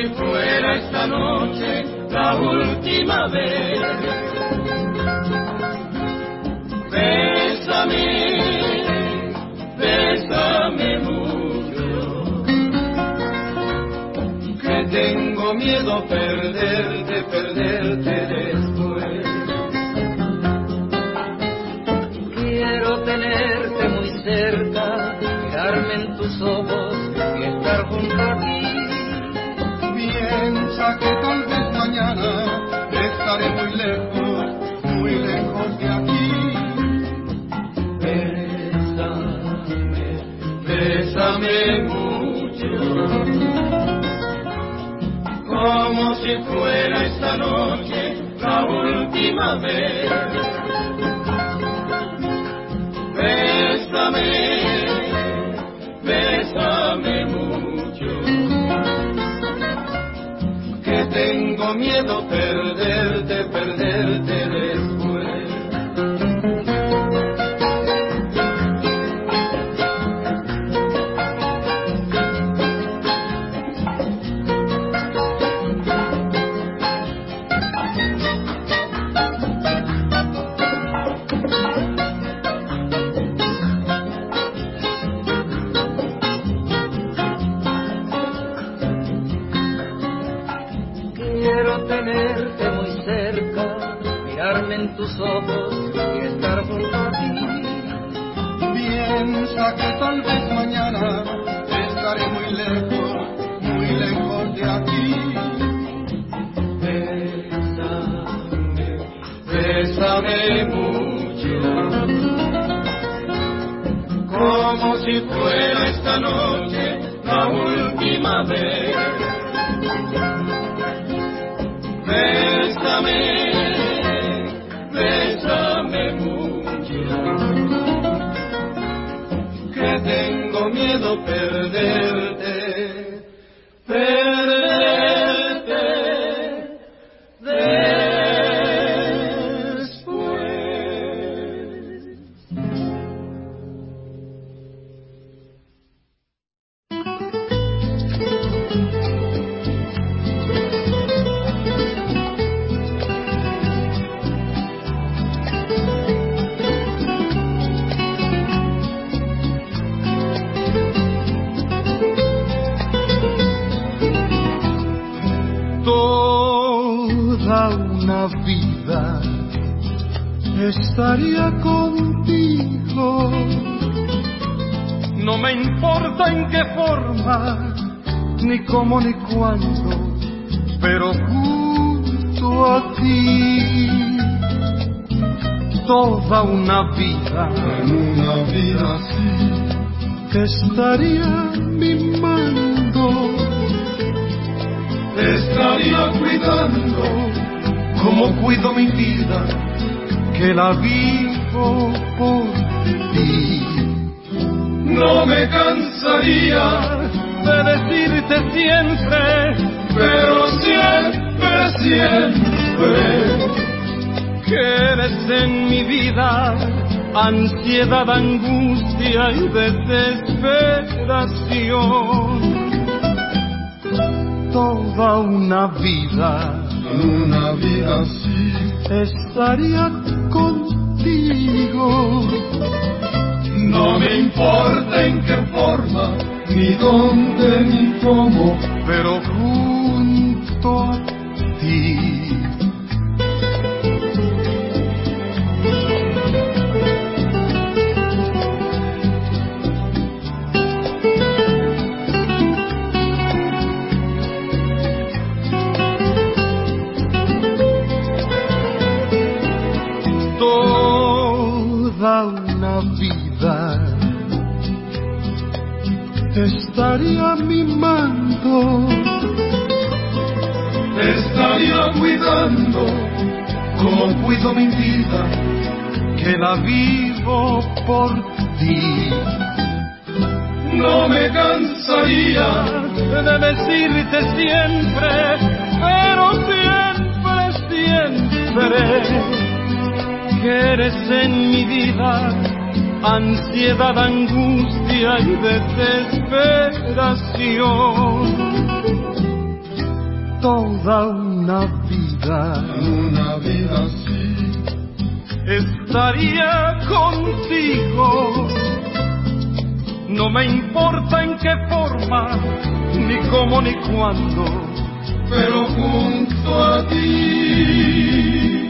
si fuera esta noche la última vez. Bésame, bésame mucho, que tengo miedo perderte, perderte después. Quiero tenerte muy cerca, mirarme en tus ojos y estar junto a ti. Piensa que tal vez mañana estaré muy lejos de aquí. Bésame, bésame mucho, como si fuera esta noche la última vez. Bésame, bésame mucho, que tengo miedo perderte, perderte después. Tenerte muy cerca, mirarme en tus ojos y estar junto a ti. Piensa que tal vez mañana estaré muy lejos de aquí. Bésame, bésame mucho, como si fuera esta noche la última vez. Bésame, bésame mucho, que tengo miedo perderte, perderte después. Una vida estaría contigo, no me importa en qué forma, ni cómo ni cuándo, pero junto a ti. Toda una vida, en una vida así, te estaría mimando, te estaría cuidando, como cuido mi vida, que la vivo por ti. No me cansaría de decirte siempre, pero siempre, siempre, que eres en mi vida ansiedad, angustia y desesperación. Toda una vida así, estaría contigo. No me importa en qué forma, ni dónde, ni cómo, pero junto a ti. Toda una vida te estaría mimando, te estaría cuidando, como cuido mi vida, que la vivo por ti. No me cansaría de decirte siempre, pero siempre, siempre, que eres en mi vida ansiedad, angustia y desesperación. toda una vida así, estaría contigo. No me importa en qué forma, ni cómo ni cuándo, pero junto a ti.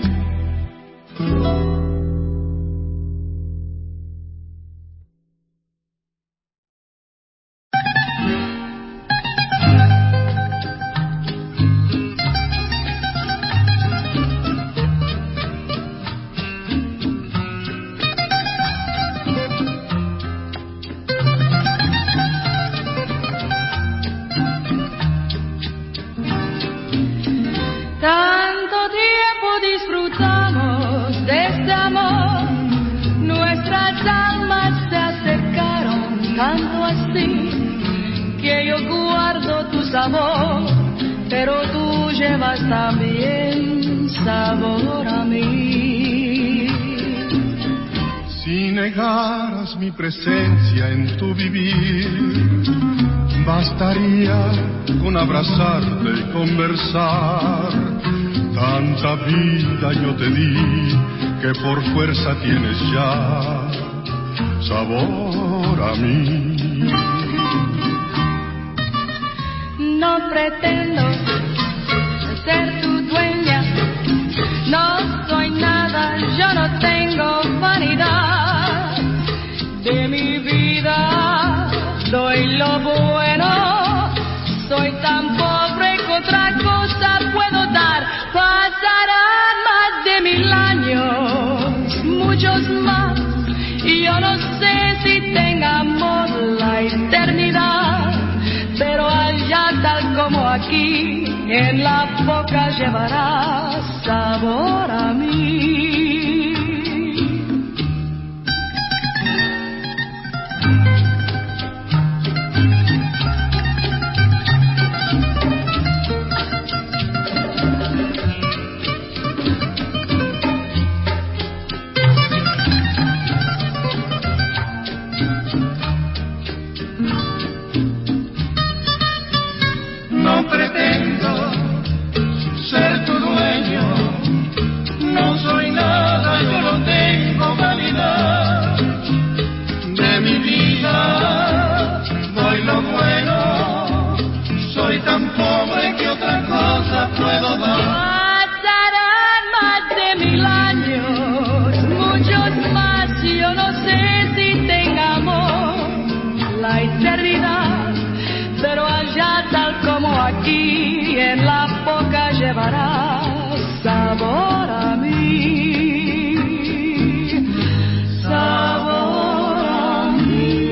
Pero tú llevas también sabor a mí. Si negaras mi presencia en tu vivir, bastaría con abrazarte y conversar. Tanta vida yo te di que por fuerza tienes ya sabor a mí. No pretendo ser tu dueña, no soy nada, yo no tengo vanidad. De mi vida doy lo bueno, soy tan pobre que otra cosa puedo dar. Pasarán más de 1000 años, muchos más, y yo no sé si tengamos la eternidad. Pero allá tal como aquí, en la boca llevarás sabor a mí. No pretendo ser tu dueño, no soy nada, yo no tengo vanidad. De mi vida doy lo bueno, soy tan pobre que otra cosa puedo dar. Pasarán más de 1000 años, muchos más, yo no sé si tengamos la eternidad. Pero allá tal como aquí, en la boca llevarás sabor a mí, sabor a mí.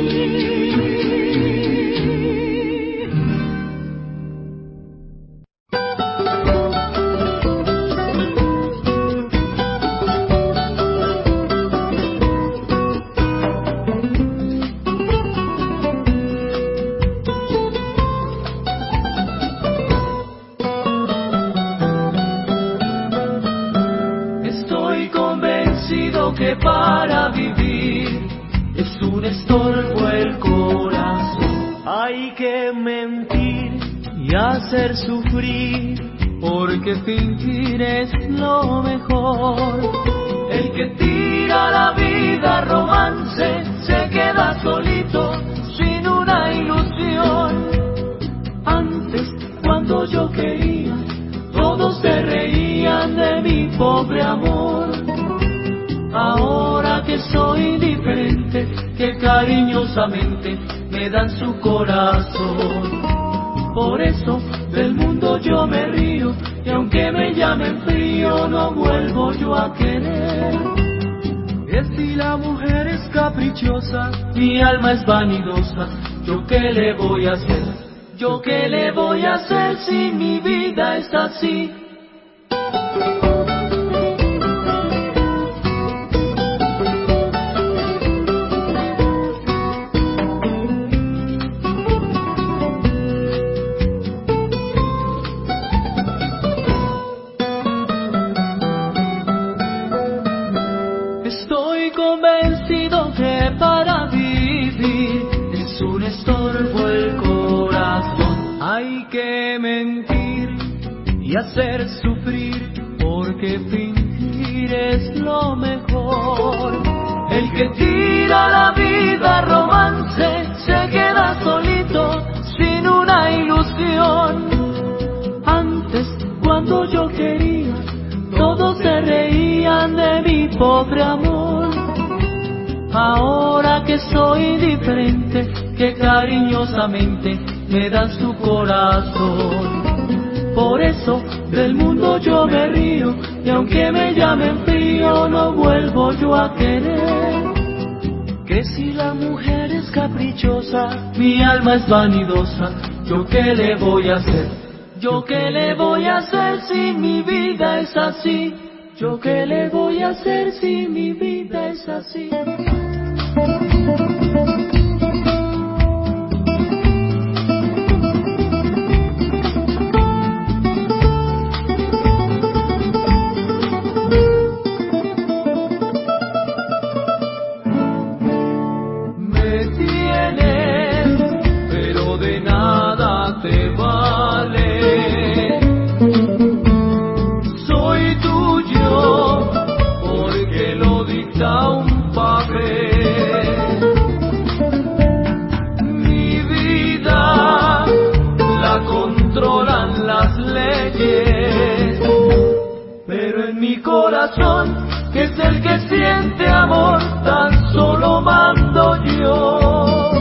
Que para vivir es un estorbo el corazón. Hay que mentir y hacer sufrir, porque fingir es lo mejor. El que tira la vida romance se queda solito sin una ilusión. Antes, cuando yo quería, todos se reían de mi pobre amor. Ahora que soy diferente, que cariñosamente me dan su corazón. Por eso del mundo yo me río, y aunque me llamen frío, no vuelvo yo a querer. Es si la mujer es caprichosa, mi alma es vanidosa, ¿yo qué le voy a hacer? ¿Yo qué le voy a hacer si mi vida es así? Estoy convencido que para vivir es un estorbo el corazón. Hay que mentir y hacer sufrir, porque fingir es lo mejor. El que tira la vida romance se queda solito sin una ilusión. Antes, cuando yo quería, todos se reían de mi pobre amor. Ahora que soy diferente, que cariñosamente me dan su corazón. Por eso del mundo yo me río, y aunque me llamen frío, no vuelvo yo a querer. Que si la mujer es caprichosa, mi alma es vanidosa, ¿yo qué le voy a hacer? ¿Yo qué le voy a hacer si mi vida es así? ¿Yo qué le voy a hacer si mi vida es así? Me tienes, pero de nada te vale. Soy tuyo porque lo dicta un papel. Mi vida la controlan las leyes, pero en mi corazón, que es el que siente amor, tan solo mando yo.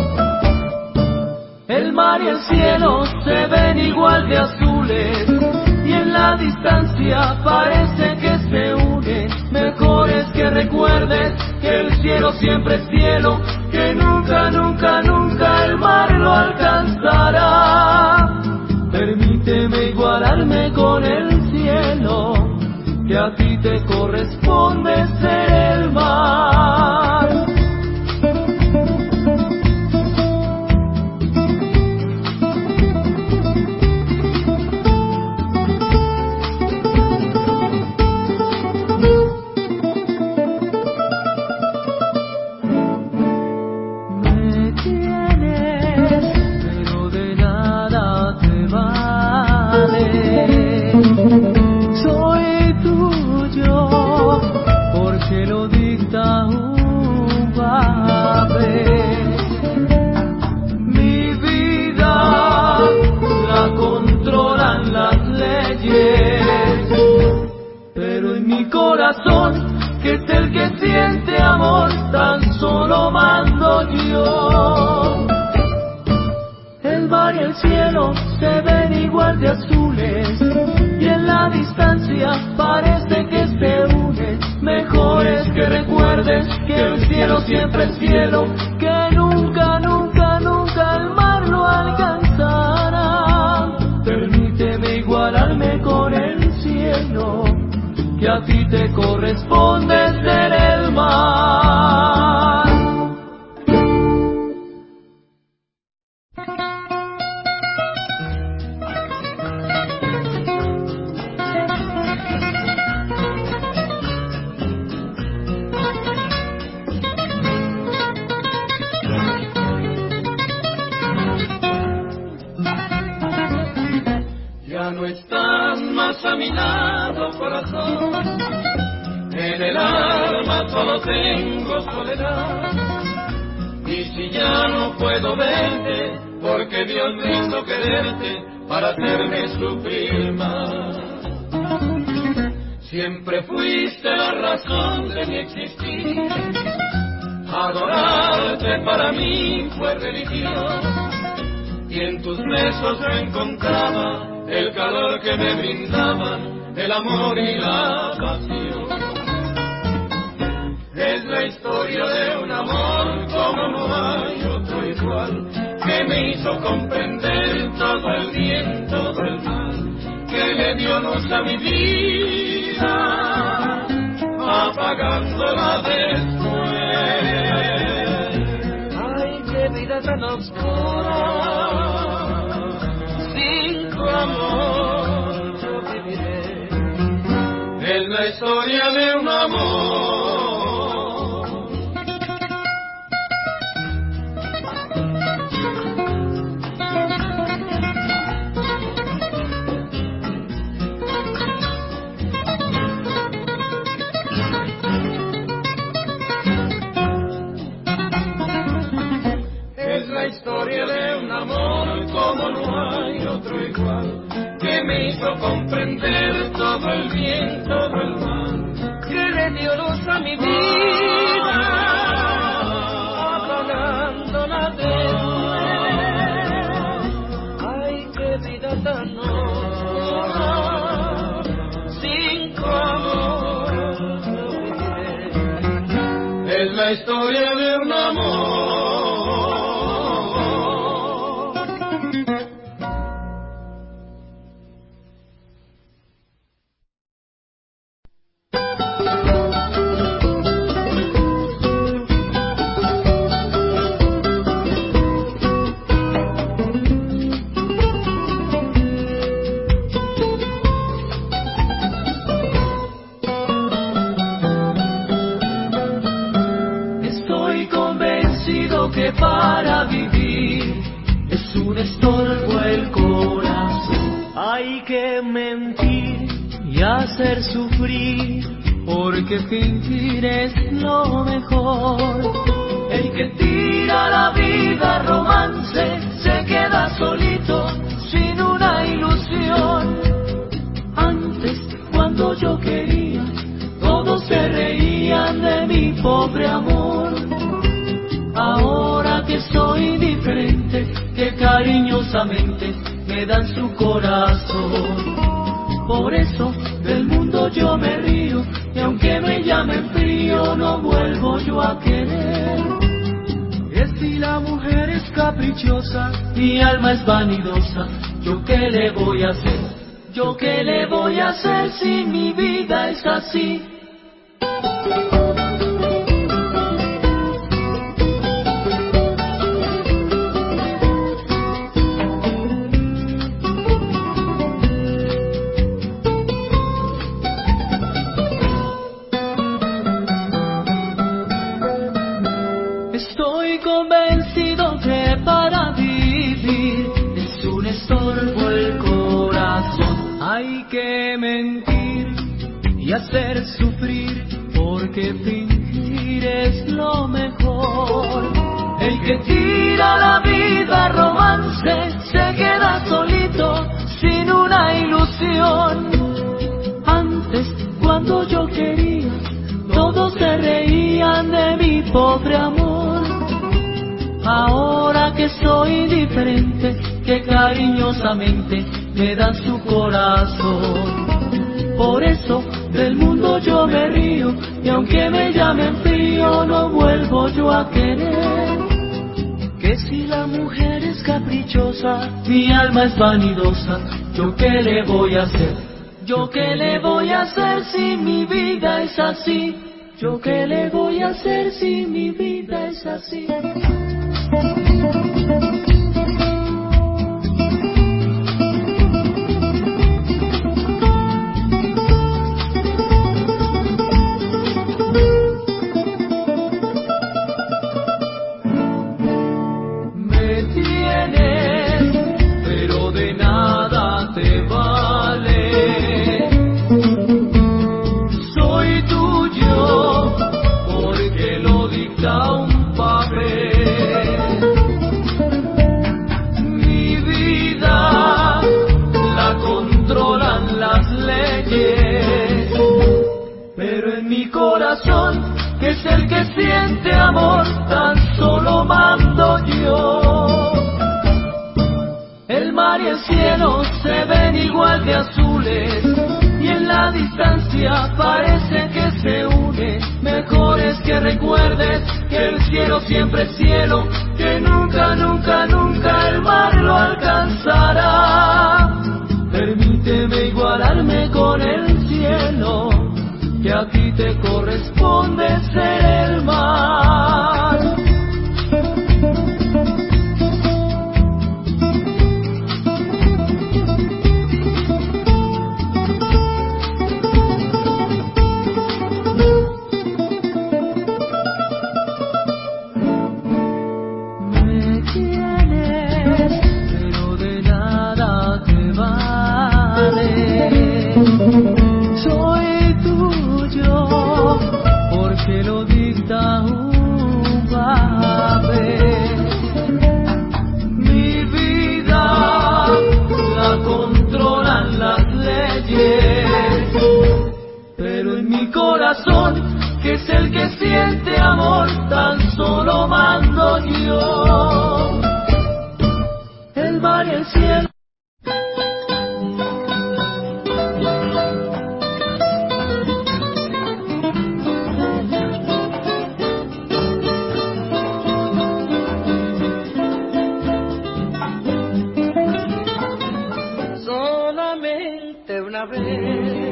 El mar y el cielo se ven igual de azules, y en la distancia parece que se unen. Mejor es que recuerdes que el cielo siempre es cielo, que nunca, nunca, nunca el mar lo alcanzará. Permíteme igualarme con el cielo, que a ti te corresponde ser el mar. Me tienes, pero de nada te vale. Soy tuyo porque lo dicta un papel. Mi vida la controlan las leyes, pero en mi corazón, que es el que siente amor, tan solo mando yo. El mar y el cielo se ven igual de azules, y en la distancia parece que se unen. Mejor es que recuerdes que el cielo siempre es cielo, que nunca, nunca, nunca el mar lo alcanzará. Permíteme igualarme con el cielo, que a ti te corresponde ser el mar. Ya no estás más a mi lado, corazón. En el alma solo tengo soledad. Y si ya no puedo verte, porque Dios me hizo quererte para hacerme sufrir más. Siempre fuiste la razón de mi existir. Adorarte para mí fue religión. Y en tus besos yo encontraba el calor que me brindaban el amor y la pasión. Es la historia de un amor como no hay otro igual, que me hizo comprender todo el bien, todo el mal, que le dio luz a mi vida, apagándola después. Ay, qué vida tan oscura, sin tu amor yo viviré. Es la historia de un amor. otro igual, que me hizo comprender todo el bien, todo el mal, que le dio luz a mi vida, apagándola después. Ay, qué vida tan honda, sin tu amor no viviré. es la historia de un amor. Que para vivir es un estorbo el corazón. Hay que mentir y hacer sufrir, porque fingir es lo mejor. El que tira la vida romance se queda solito sin una ilusión. Antes, cuando yo quería, todos se reían de mi pobre amor. Ahora que soy diferente, que cariñosamente me dan su corazón. Por eso del mundo yo me río, y aunque me llamen frío, no vuelvo yo a querer. Que si la mujer es caprichosa, mi alma es vanidosa, ¿yo qué le voy a hacer? ¿Yo qué le voy a hacer si mi vida es así? Estoy convencido que para vivir es un estorbo el corazón. Hay que mentir y hacer sufrir, porque fingir es lo mejor. El que tira la vida romance se queda solito sin una ilusión. Antes, cuando yo quería, todos se reían de mi pobre amor. Ahora que soy diferente, que cariñosamente me dan su corazón. Por eso del mundo yo me río, y aunque me llamen frío, no vuelvo yo a querer. Que si la mujer es caprichosa, mi alma es vanidosa, ¿yo qué le voy a hacer? ¿Yo qué le voy a hacer si mi vida es así? ¿Yo qué le voy a hacer si mi vida es así? Me tienes, pero de nada te vale. Soy tuyo porque lo dicta un papel. Mi vida la controlan las leyes, pero en mi corazón, que es el que siente amor, tan solo mando yo. El mar y el cielo se ven igual de azules, y en la distancia parece que se une. Mejor es que recuerdes que el cielo siempre es cielo, que nunca, nunca, nunca el mar lo alcanzará. Permíteme igualarme con el cielo, que a ti te corresponde ser el mar. Me tienes, pero de nada te vale. Soy tuyo que es el que siente amor, tan solo mando yo. El mar y el cielo. Solamente una vez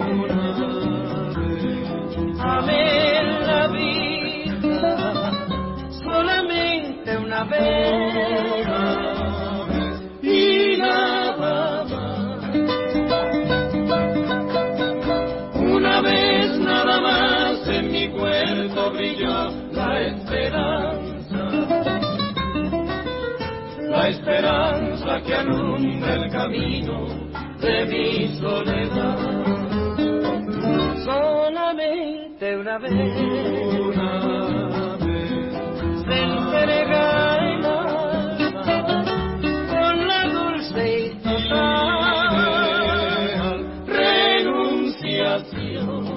amé la vida, solamente una vez y nada más. Una vez nada más en mi cuerpo brilló la esperanza que alumbra el camino de mi soledad. Solamente una vez se entrega el alma con la dulce y total renunciación.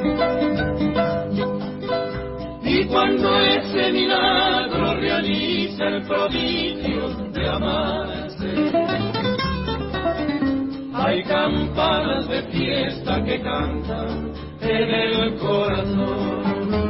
Y cuando ese milagro realiza el prodigio de amarse, hay campanas de fiesta que cantan en el corazón.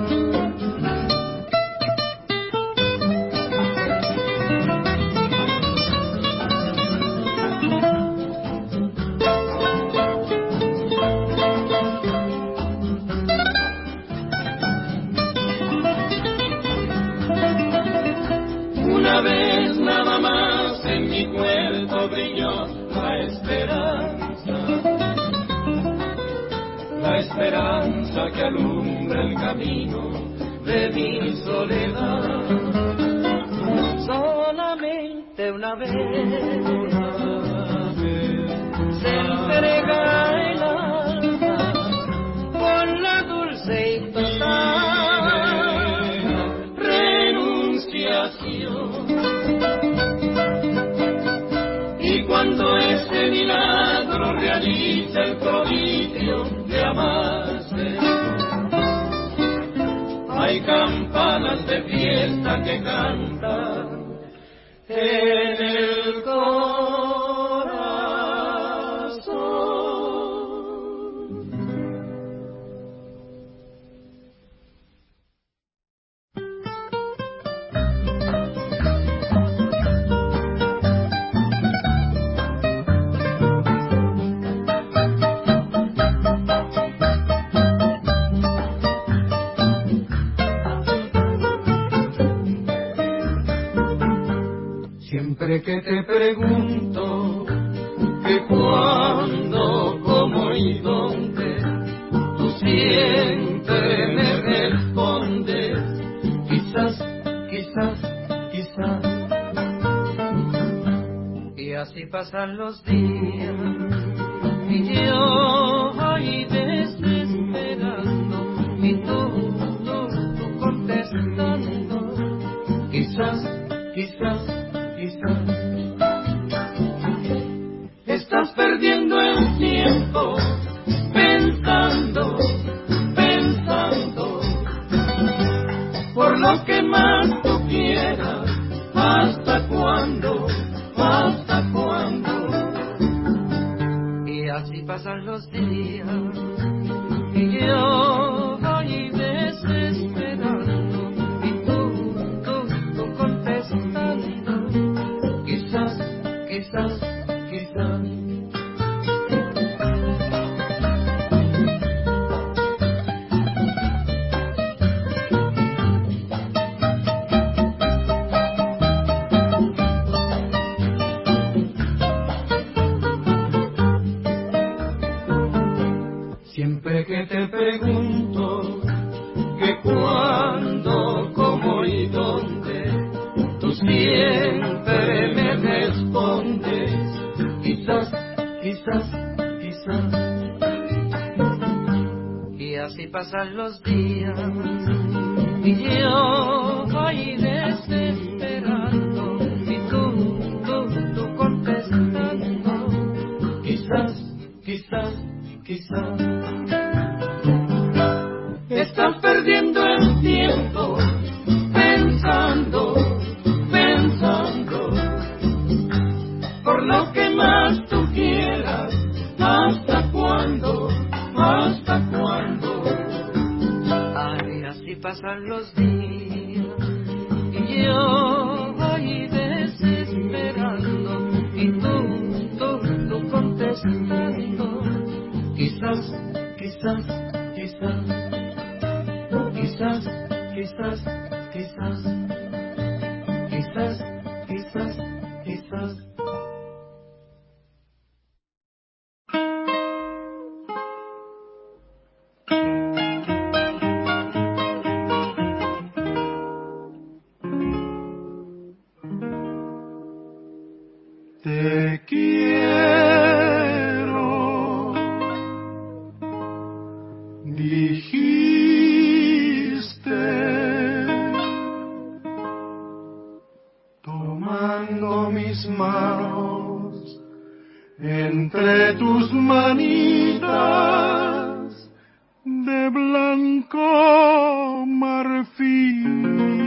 Una vez nada más en mi cuerpo brilló la esperanza que alumbra el camino de mi soledad. Solamente una vez se entrega el alma con la dulce y total renunciación. Y cuando ese milagro realiza el prodigio de amarse, hay campanas de fiesta que cantan en el corazón. Siempre que te pregunto que cuándo, cómo y dónde, tú siempre me respondes, quizás, quizás, quizás. Y así pasan los días y yo ahí desesperando y tú contestando, quizás, quizás. Estás perdiendo el tiempo pensando por lo que más tú quieras. ¿Hasta cuándo? ¿Hasta cuándo? Y así pasan los días y yo voy desesperando y tú contestando, quizás, quizás, quizás. Siempre que te pregunto que cuándo, cómo y dónde, tú siempre me respondes, quizás, quizás, quizás. Y así pasan los días y yo voy desesperando y tú contestando, quizás, quizás, quizás. Estás perdiendo por lo que más tú quieras. ¿Hasta cuándo? ¿Hasta cuándo? Ay, así pasan los días y yo ahí desesperando y tú contestando. Quizás, quizás, quizás, quizás, quizás, quizás, quizás, quizás, quizás. Te quiero, dijiste, tomando mis manos entre tus manitas de blanco marfil.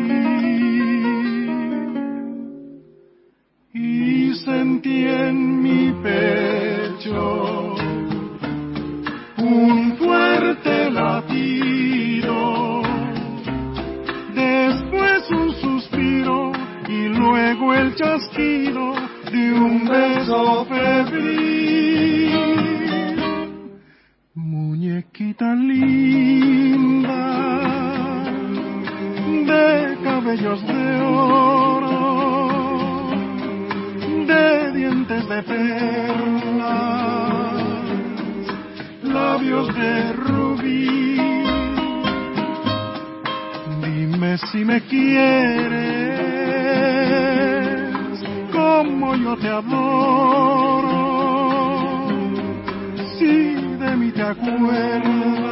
Y sentí en mi pecho un fuerte latido, después un suspiro y luego el chasquido de un beso febril. Muñequita linda, de cabellos de oro, de dientes de perlas, labios de rubí. Dime si me quieres como yo te adoro, si de mí te acuerdas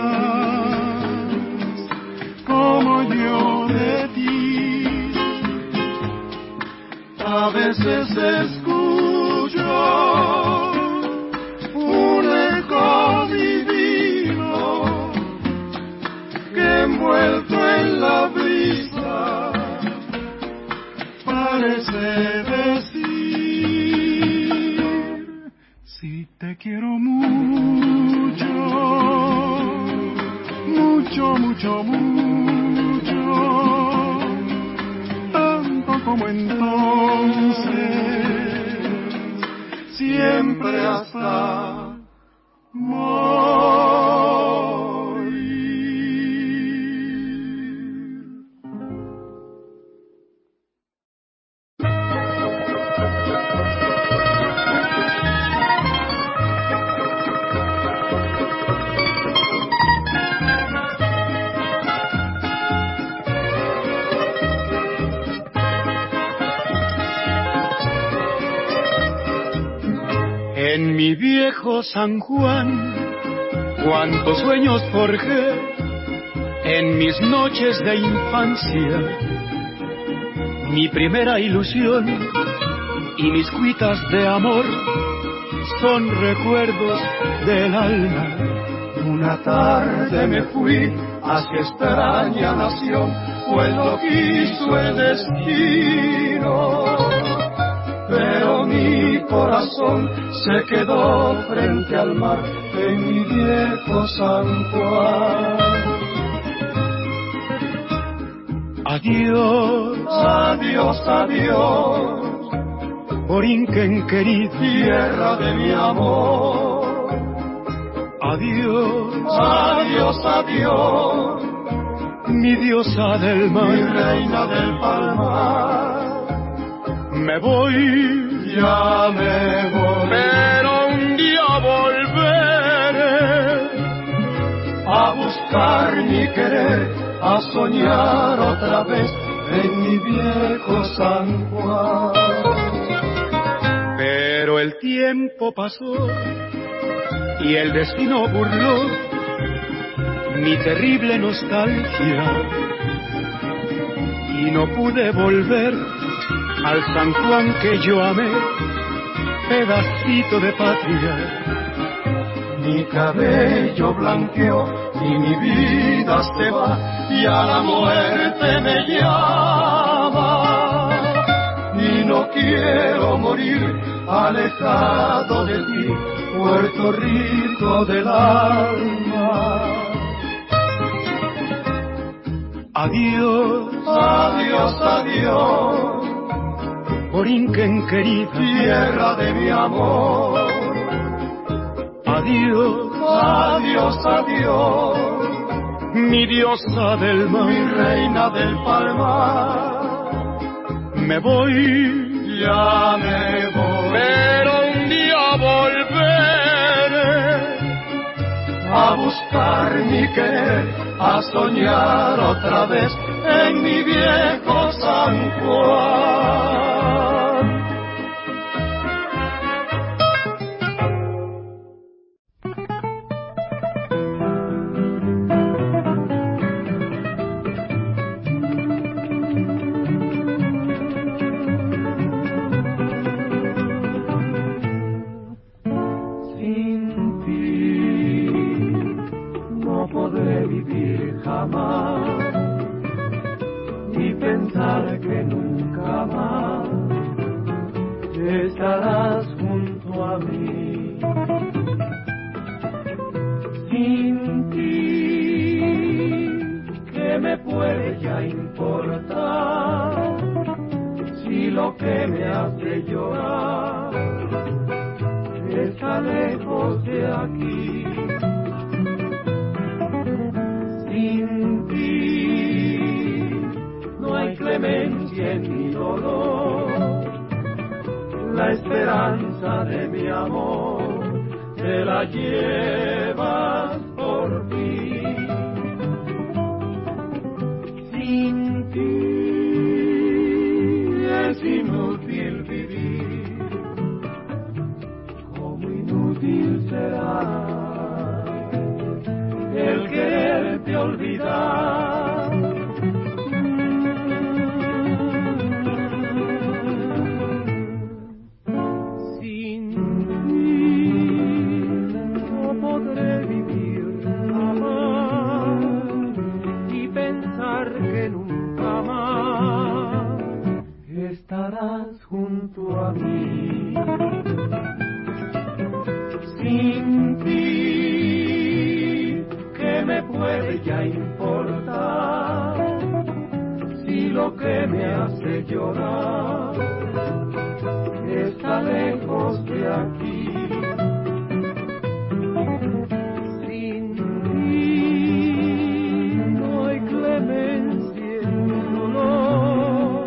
como yo de ti. A veces escucho un eco divino que envuelto en la brisa parece decir: si te quiero mucho, mucho, mucho, mucho, como entonces, siempre hasta morir. En mi viejo San Juan, cuántos sueños forjé en mis noches de infancia. Mi primera ilusión y mis cuitas de amor son recuerdos del alma. Una tarde me fui hacia extraña nación, pues lo quiso el destino. Pero mi corazón se quedó frente al mar en mi viejo San Juan. Adiós, adiós, adiós, Borinquen querido, tierra de mi amor. Adiós, adiós, adiós, mi diosa del mar, mi reina del palmar. Me voy, ya me voy, pero un día volveré a buscar mi querer, a soñar otra vez en mi viejo San Juan. Pero el tiempo pasó y el destino burló mi terrible nostalgia y no pude volver al San Juan que yo amé, pedacito de patria. Mi cabello blanqueó y mi vida se va y a la muerte me llama y no quiero quiero morir alejado de ti, Puerto Rico del alma. Adiós, adiós, adiós, Borinquen querida, tierra de mi amor. Adiós, adiós, adiós, mi diosa del mar, mi reina del palmar. Me voy, ya me voy, pero un día volveré a buscar mi querer, a soñar otra vez en mi viejo San Juan. Que nunca más estarás junto a mí. Sin ti, ¿qué me puede ya importar? Si lo que me hace llorar está lejos de aquí. Sin ti no hay clemencia en mi dolor, la esperanza de mi amor te la llevas por fin. Sin ti es inútil vivir, como inútil será el quererte olvidar. Estarás junto a mí. Sin ti, ¿qué me puede ya importar? Si lo que me hace llorar está lejos de aquí. Sin ti no hay clemencia en mi dolor,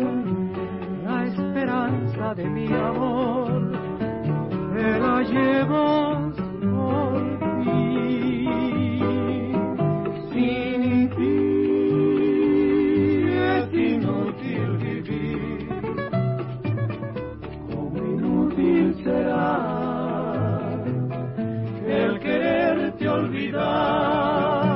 de mi amor, te la llevas por ti. Sin ti es inútil vivir, como inútil será el quererte olvidar.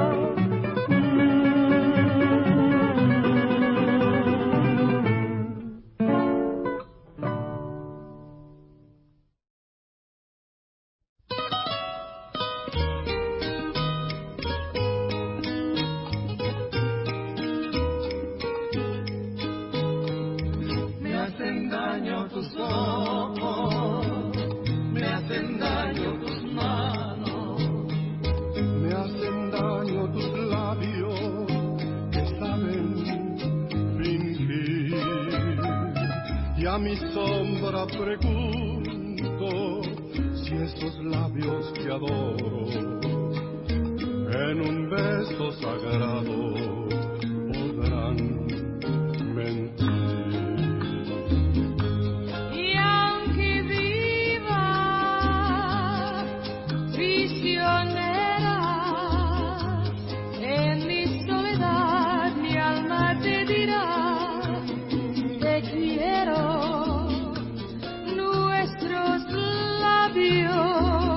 A mi sombra pregunto si esos labios que adoro en un beso sagrado podrán mentir. Y aunque viva prisionera en mi soledad, mi alma te dirá te quiero.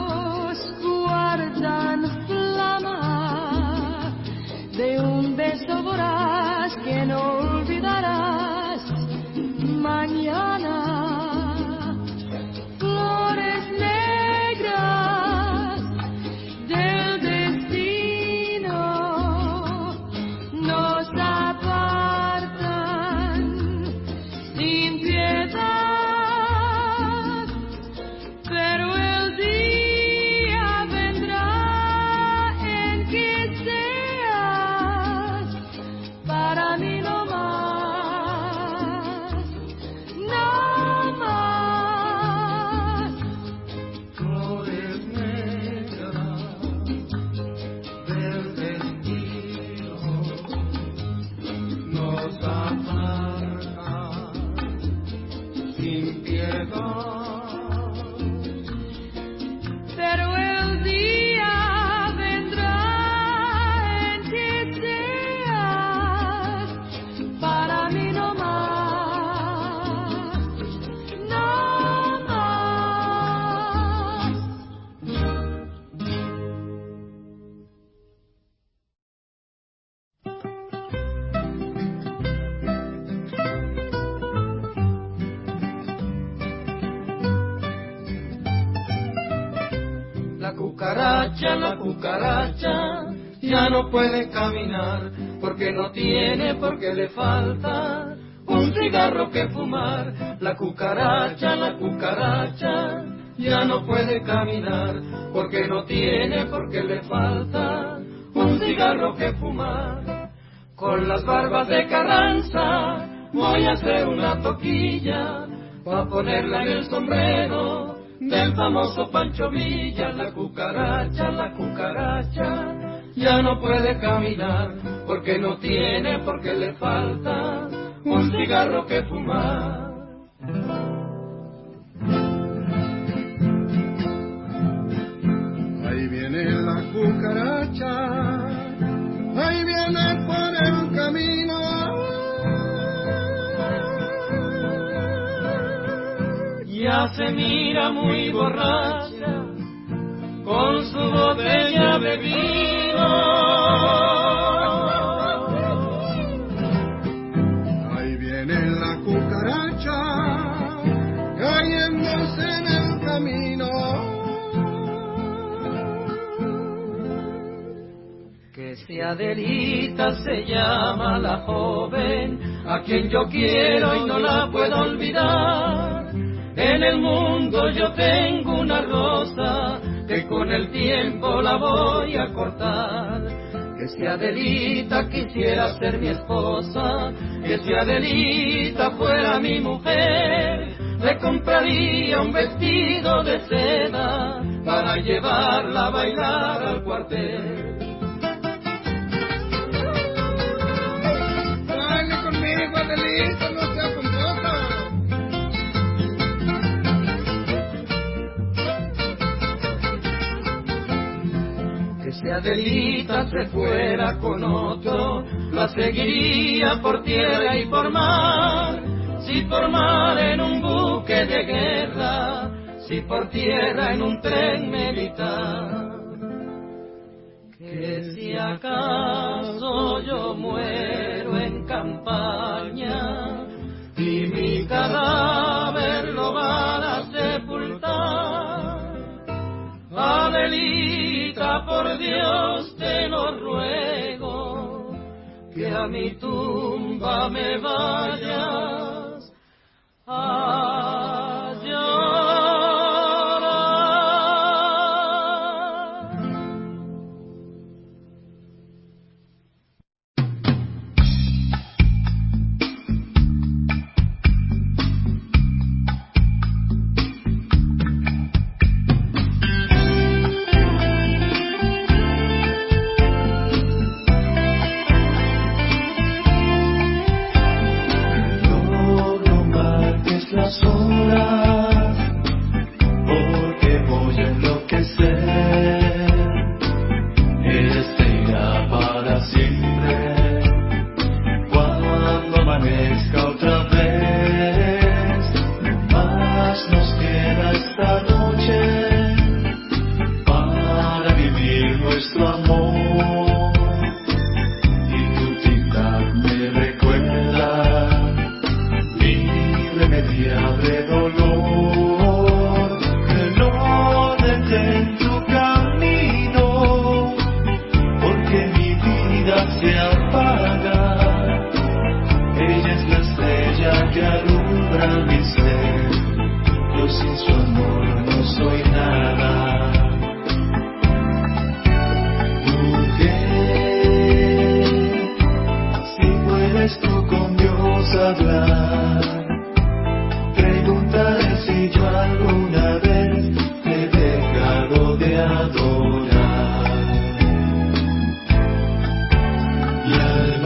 Guardan flama de un beso La cucaracha, ya no puede caminar, porque no tiene, porque le falta un cigarro que fumar. La cucaracha, ya no puede caminar, porque no tiene, porque le falta un cigarro que fumar. Con las barbas de Carranza voy a hacer una toquilla, pa' ponerla en el sombrero del famoso Pancho Villa. La cucaracha, ya no puede caminar, porque no tiene, porque le falta un cigarro que fumar. Ahí viene la cucaracha, ahí viene por el camino. Ya se mira muy borracha con su botella de vino. Ahí viene la cucaracha, cayéndose en el camino. Que si Adelita se llama la joven, a quien yo quiero y no la puedo olvidar. En el mundo yo tengo una rosa que con el tiempo la voy a cortar. Que si Adelita quisiera ser mi esposa, que si Adelita fuera mi mujer, le compraría un vestido de seda para llevarla a bailar al cuartel. Baile conmigo, Adelita, no sea pomposa. Si Adelita se fuera con otro, la seguiría por tierra y por mar. Si por mar en un buque de guerra, si por tierra en un tren militar. Que si acaso yo muero en campaña y mi cadáver lo van a sepultar, Adelita, por Dios te lo ruego, que a mi tumba me vayas a llorar. Las horas, porque voy a enloquecer. Este irá para siempre cuando amanezca otra vez. Más nos queda esta noche para vivir nuestro amor, y tu tic-tac me recuerda irremediable dolor. Que no detén tu camino, porque mi vida se apaga. Ella es la estrella que alumbra mi ser. Yo sin su amor no soy nada. Mujer, si puedes tú con Dios hablar, preguntaré si yo alguna vez te he dejado de adorar. Y al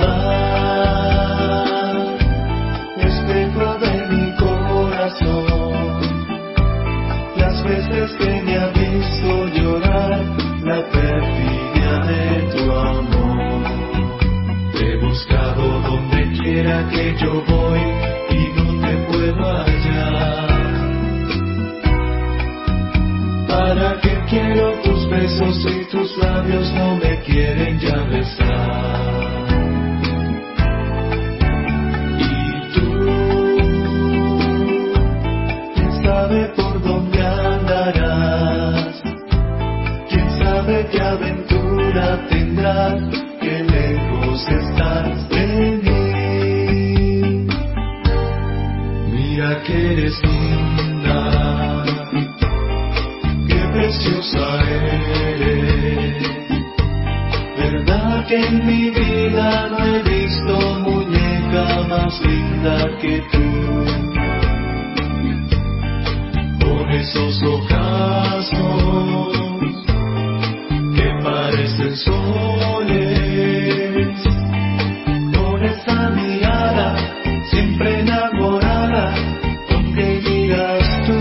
mar, espejo de mi corazón, las veces que me ha visto llorar la perfidia de tu amor. Te he buscado donde quiera que yo voy y no te puedo hallar. ¿Para qué quiero tus besos si tus labios no me quieren ya besar? Y tú, ¿quién sabe por dónde andarás? qué aventura tendrás, qué lejos estás de mí. Mira que eres linda, qué preciosa eres. Verdad que en mi vida no he visto muñeca más linda que tú. Con esos ojazos que parecen soles, con esa mirada siempre enamorada con que miras tú.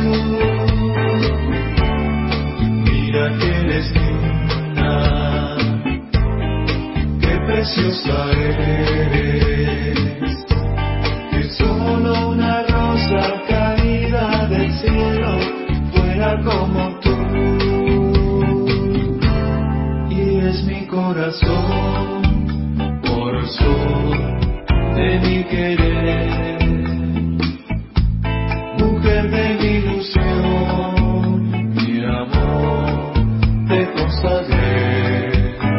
Mira que eres linda, qué preciosa eres, que solo una rosa caída del cielo fuera como tú. Y es mi corazón por sol de mi querer, mujer de mi ilusión, mi amor te consagré.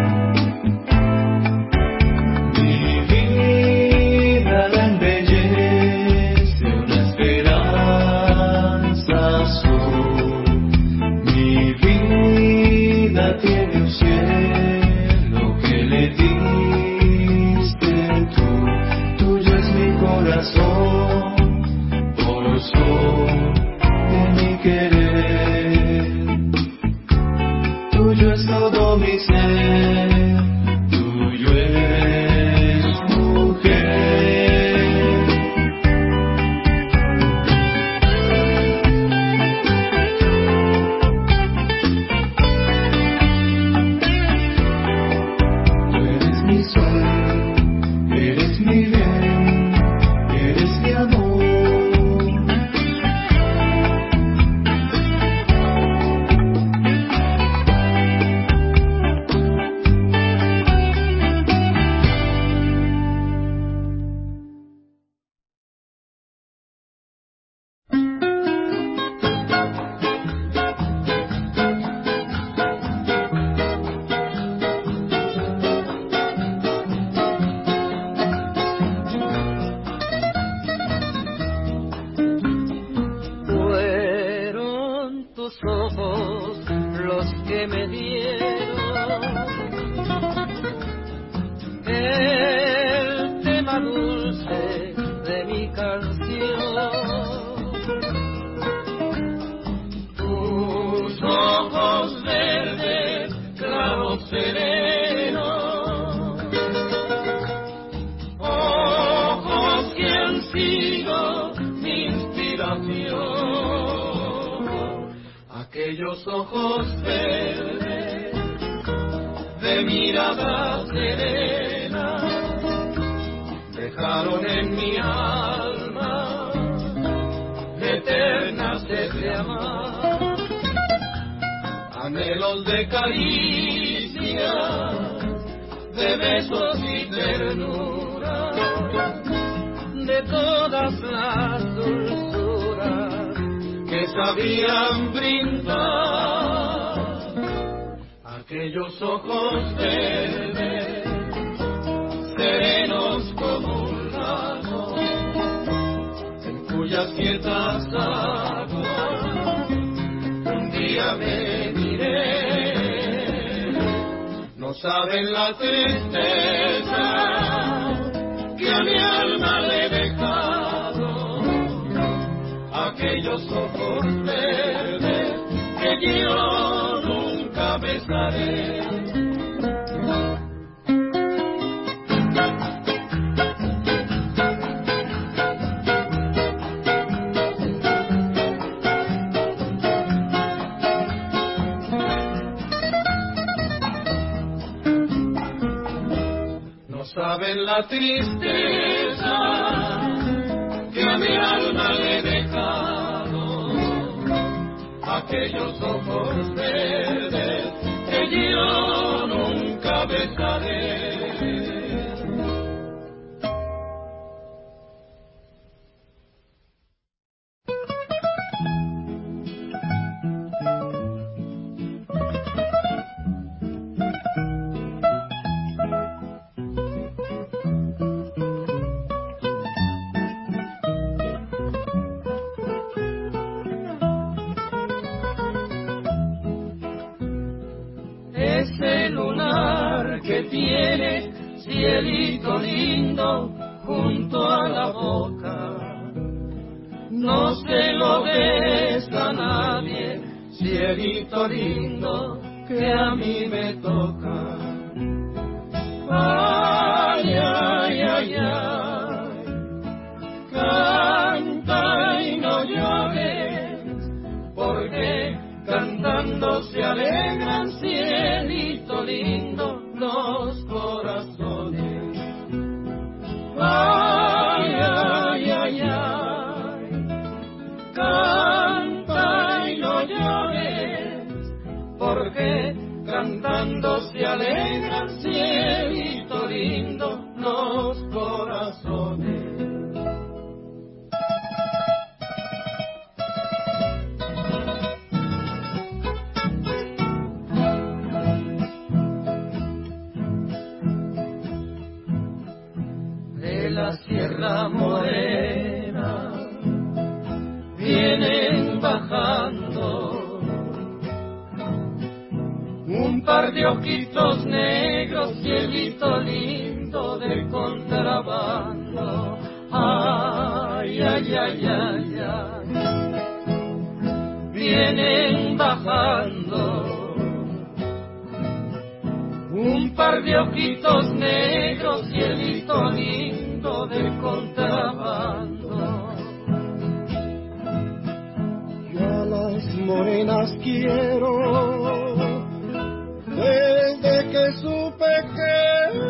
Mi vida la embellece una esperanza azul. Mi vida tiene un cielo que le diste tú. Tuyo es mi corazón por sol de mi querer. Tuyo es todo mi ser, tuyo es mujer. Tú eres mi sol, eres mi bien, eres mi amor. Fueron tus ojos los que me dieron el tema dulce de mi canción. Tus ojos verdes, claros serenos, ojos que han sido mi inspiración. Aquellos ojos verdes de mirada serena dejaron en mi alma eterna sed de amar, anhelos de caricias, de besos y ternura, de todas las dulzuras que sabían brindar. Aquellos ojos verdes, serenos como un lago, en cuyas quietas aguas un día me miré. No saben la tristeza que a mi alma le he dejado aquellos ojos verdes que yo nunca besaré. No saben la tristeza que a mi alma le he dejado aquellos ojos verdes que yo nunca besaré. que tiene, cielito lindo, junto a la boca. No se lo des a nadie, cielito lindo, que a mí me toca. Ay, ay, ay, ay, canta y no llores, porque cantando se alegran, cielito lindo, los corazones. Ay, ay, ay, ay, canta y no llores, porque cantando se alegran, cielito lindo, los corazones. De la Sierra Morena vienen bajando un par de ojitos negros, cielito lindo, de contrabando. Ay, ay, ay, ay, ay, vienen bajando un par de ojitos negros, cielito lindo, de contrabando. Yo a las morenas quiero desde que supe que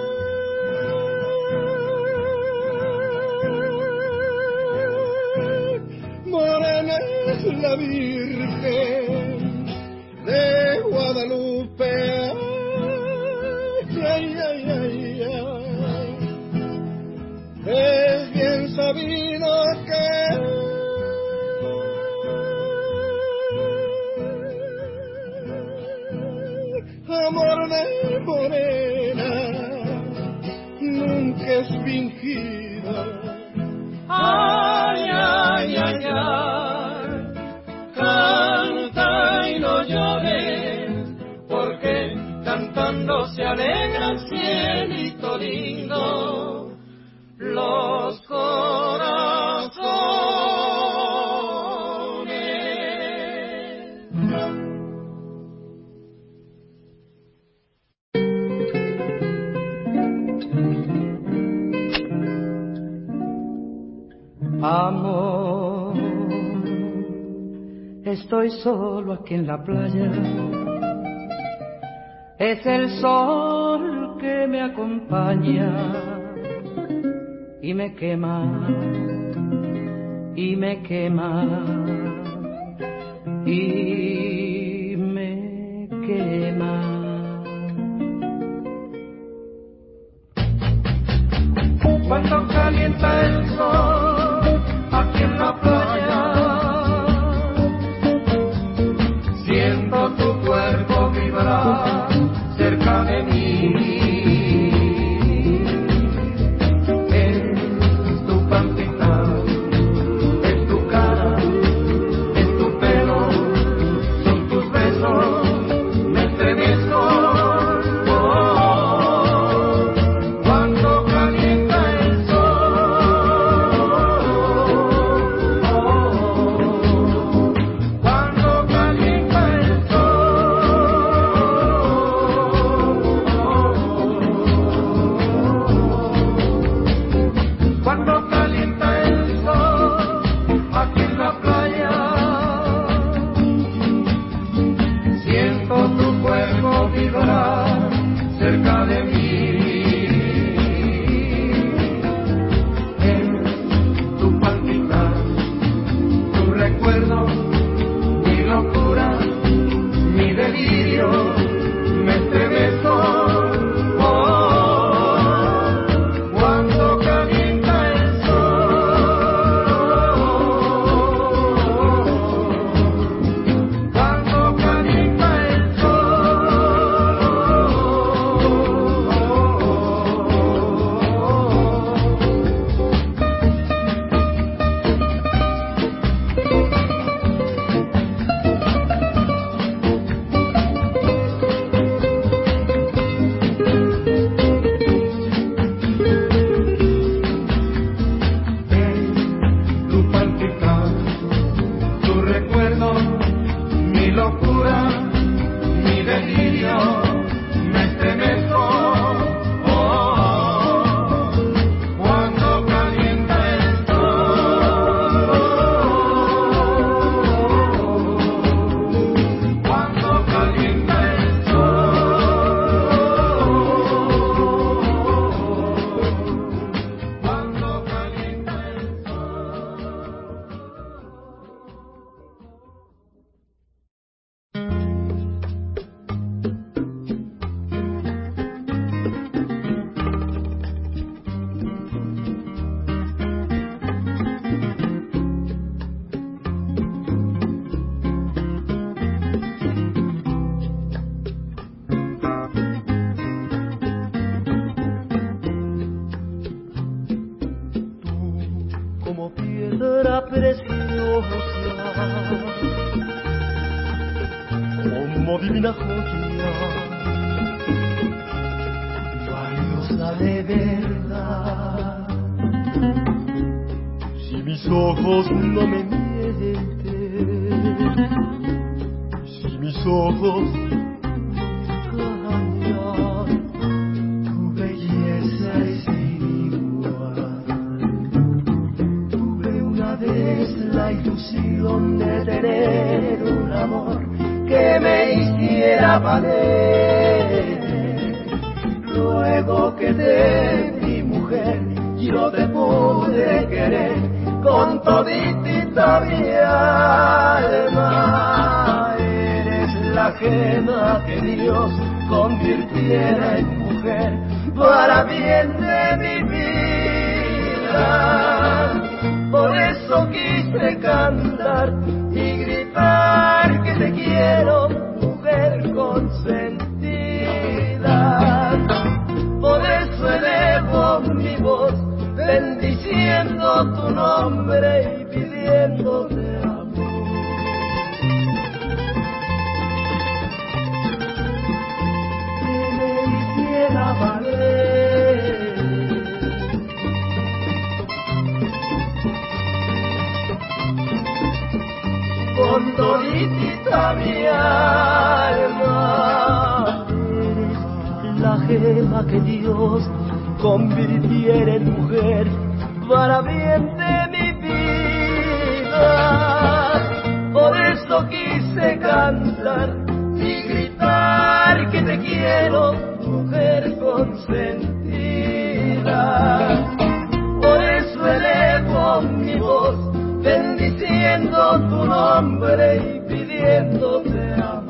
morena es la Virgen de Guadalupe. Ay, ay, ay, ay. Es bien sabido que amor de morena nunca es fingido. Ay, ay, ay, ay, canta y no llores, porque cantando se alegran, cielito lindo, los corazones. Amor, estoy solo aquí en la playa. Es el sol que me acompaña y me quema, y me quema, y me quema. Cuando calienta el sol aquí en la playa, siento tu cuerpo vibrar cerca de mí. Es tu pancita, es tu cara, es tu pelo, son tus besos, me estremezco. Cuando calienta el sol, cuando calienta el sol. locura, mi delirio, me estremezco. Como divina joya, valiosa de verdad. Si mis ojos no me mienten, si mis ojos no me engañan, tu belleza es igual. Tuve una vez la ilusión de tener un amor que me hiciera valer. Luego que te vi mujer, yo te pude querer con toditita mi alma. Eres la gema que Dios convirtiera en mujer para bien de mi vida. Por eso quise cantar y gritar que te quiero, mujer consentida. Por eso elevo mi voz, bendiciendo tu nombre y pidiéndote amor. Que me hiciera valer. Con toditita mi alma, eres la gema que Dios convirtiera en mujer para bien de mi vida. Por eso quise cantar y gritar que te quiero, mujer consentida. Por eso elevo mi voz, bendiciendo tu nombre y pidiéndote amor.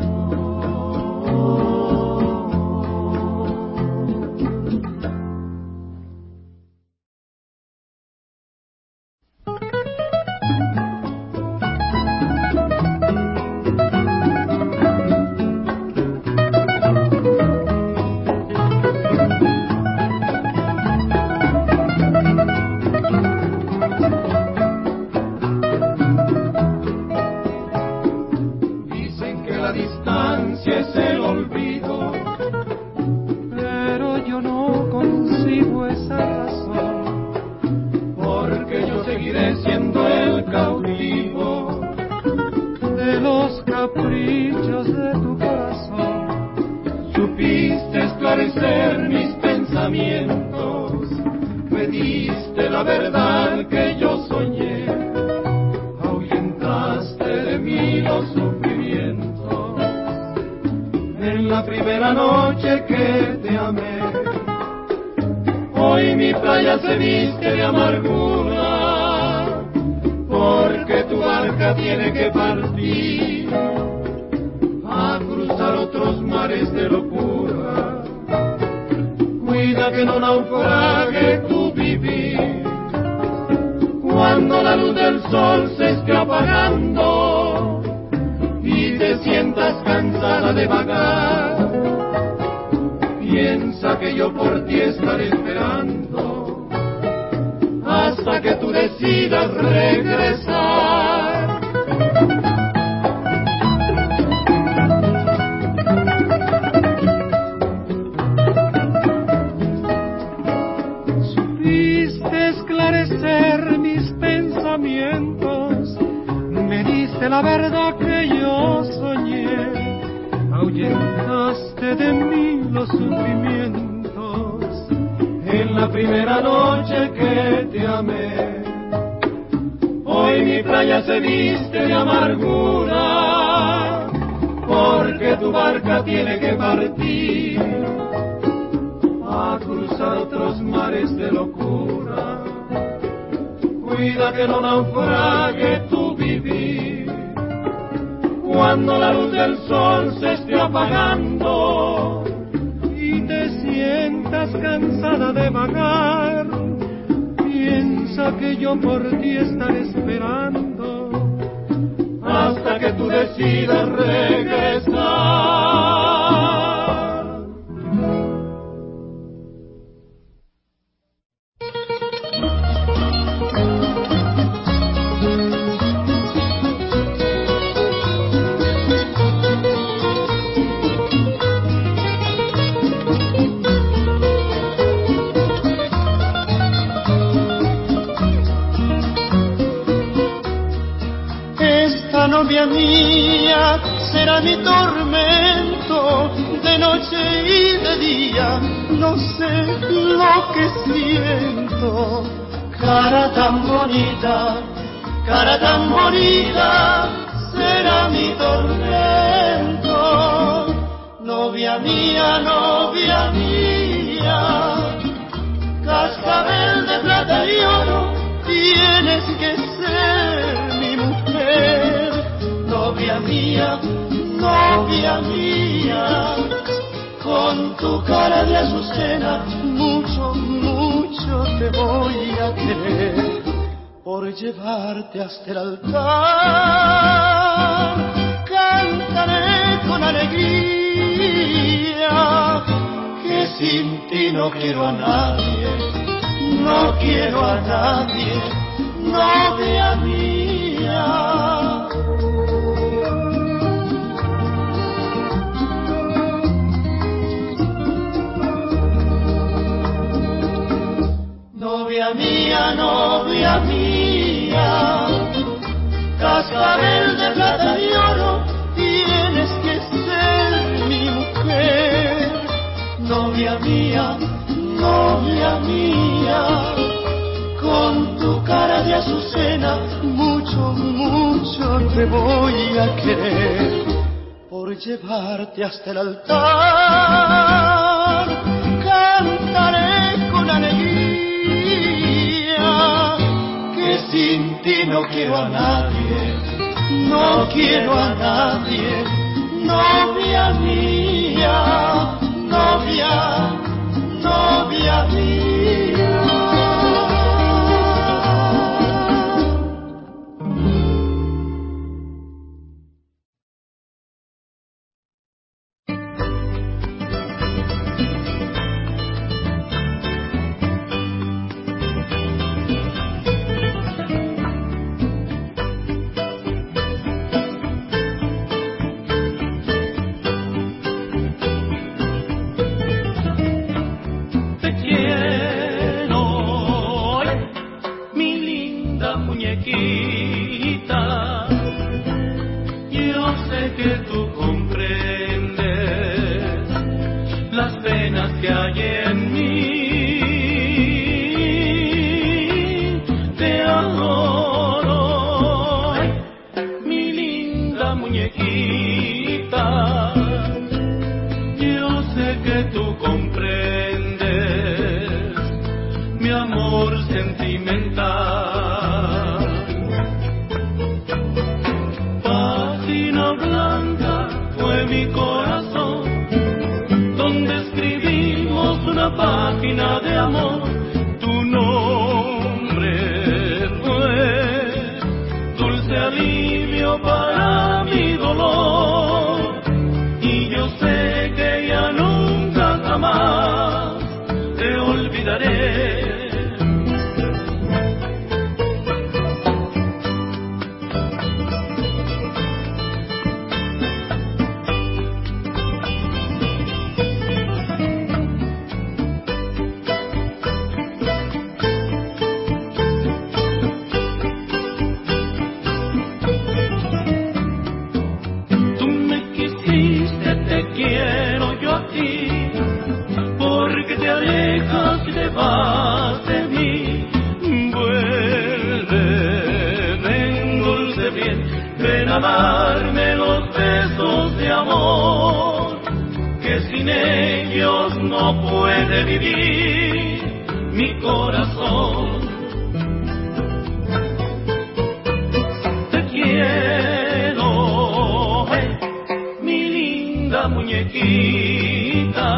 Me diste la verdad que yo soñé. borraste de mí los sufrimientos en la primera noche que te amé. Hoy mi playa se viste de amargura, porque tu barca tiene que partir a cruzar otros mares de locura. Cuida que no naufrague tu vivir cuando la luz del sol se esté apagando y te sientas cansada de vagar. Piensa que yo por ti estaré esperando hasta que tú decidas regresar. Novia mía, será mi tormento de noche y de día, no sé lo que siento. Cara tan bonita, será mi tormento. Novia mía, cascabel de plata y oro, tienes que ser mi mujer. Novia mía, con tu cara de azucena, mucho te voy a querer, por llevarte hasta el altar. Cantaré con alegría, que sin ti no quiero a nadie, novia mía. Novia mía, cascabel de plata y oro, tienes que ser mi mujer. Novia mía, con tu cara de azucena, mucho te voy a querer, por llevarte hasta el altar. Cantaré con alegría, que sin ti no quiero a nadie, novia mía, novia mía. Página de amor, tu nombre fue dulce alivio para mi dolor, y yo sé que ya nunca jamás te olvidaré. amor, que sin ellos no puede vivir mi corazón. Te quiero, mi linda muñequita.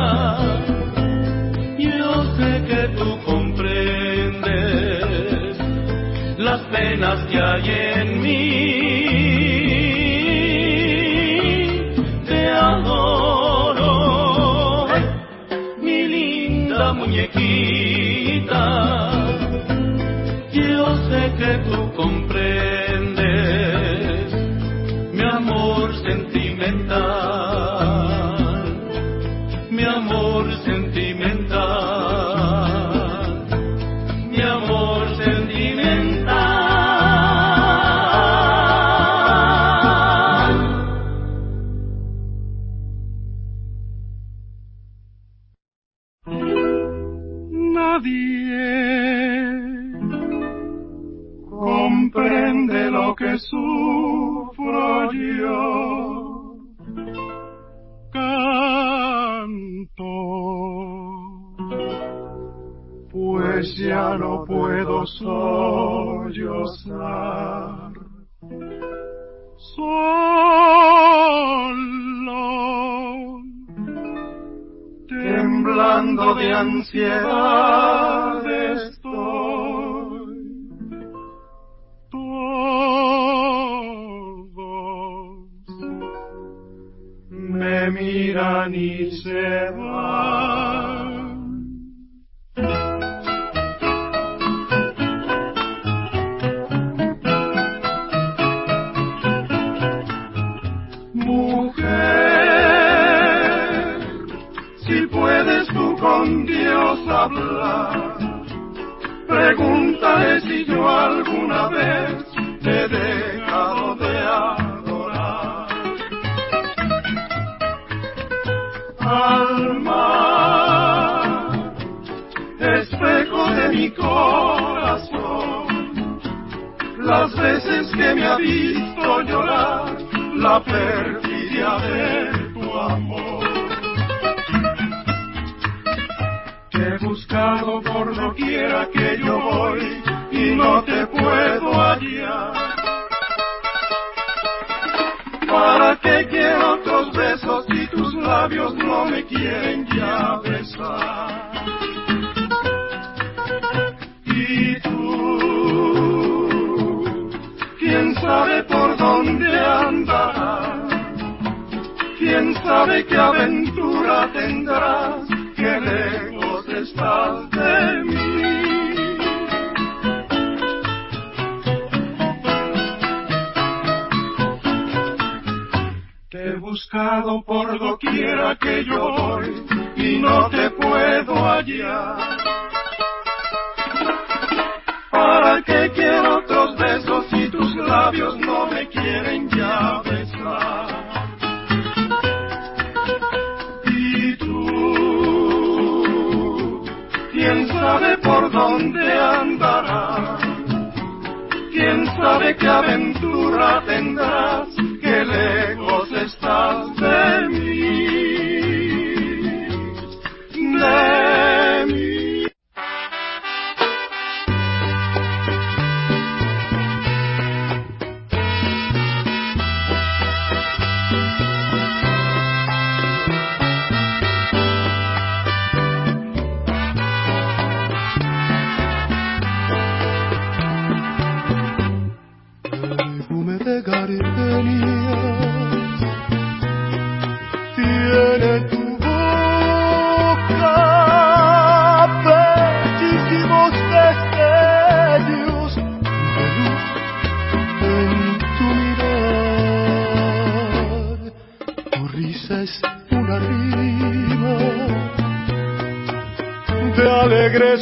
Yo sé que tú comprendes las penas que hay en mí. Te adoro, mi linda muñequita. Yo sé que tú comprendes mi amor sentimental, mi amor sentimental, mi amor sentimental. Nadie comprende lo que sufro yo. Canto, pues ya no puedo sollozar. Solo, temblando de ansiedad estoy. Todos me miran y se van. Mujer, si puedes tú con Dios hablar, pregúntale si yo alguna vez te he dejado de adorar. Alma, espejo de mi corazón, las veces que me ha visto llorar la perfidia de tu amor. Te he buscado por doquiera que yo voy y no te puedo hallar. ¿Para qué quiero otros besos si tus labios no me quieren ya besar? Y tú, quién sabe por dónde andarás, quién sabe qué aventura tendrás, qué lejos estás de mí. Te he buscado por doquiera que yo voy y no te puedo hallar. ¿Para qué quiero otros besos si tus labios no me quieren ya besar? Y tú, quién sabe por dónde andarás, quién sabe qué aventura tendrás, qué lejos estás de mí, de mí. De gardenias tiene tu boca, bellísimos destellos de luz en tu mirar. Tu risa es una rima de alegres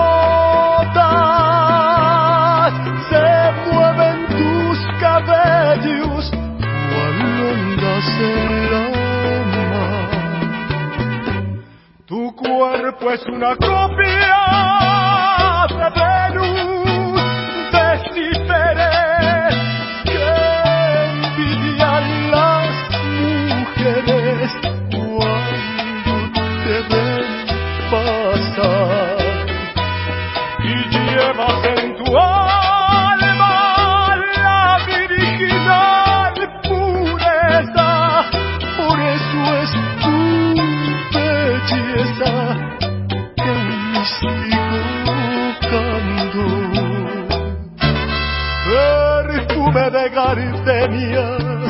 notas, se mueven tus cabellos cual ondas en la mar. Tu cuerpo es una copia de Venus, de Cibeles, que envidian las mujeres. es tu belleza que un místico canto. Perfume de gardenias